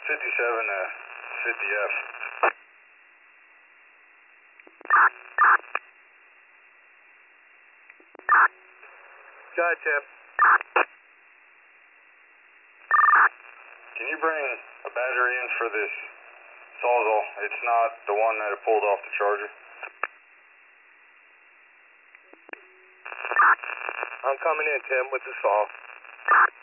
50F. Go ahead, Tip. Can you bring a battery in for this Sawzall? It's not the one that pulled off the Charger. I'm coming in, Tim, with the saw.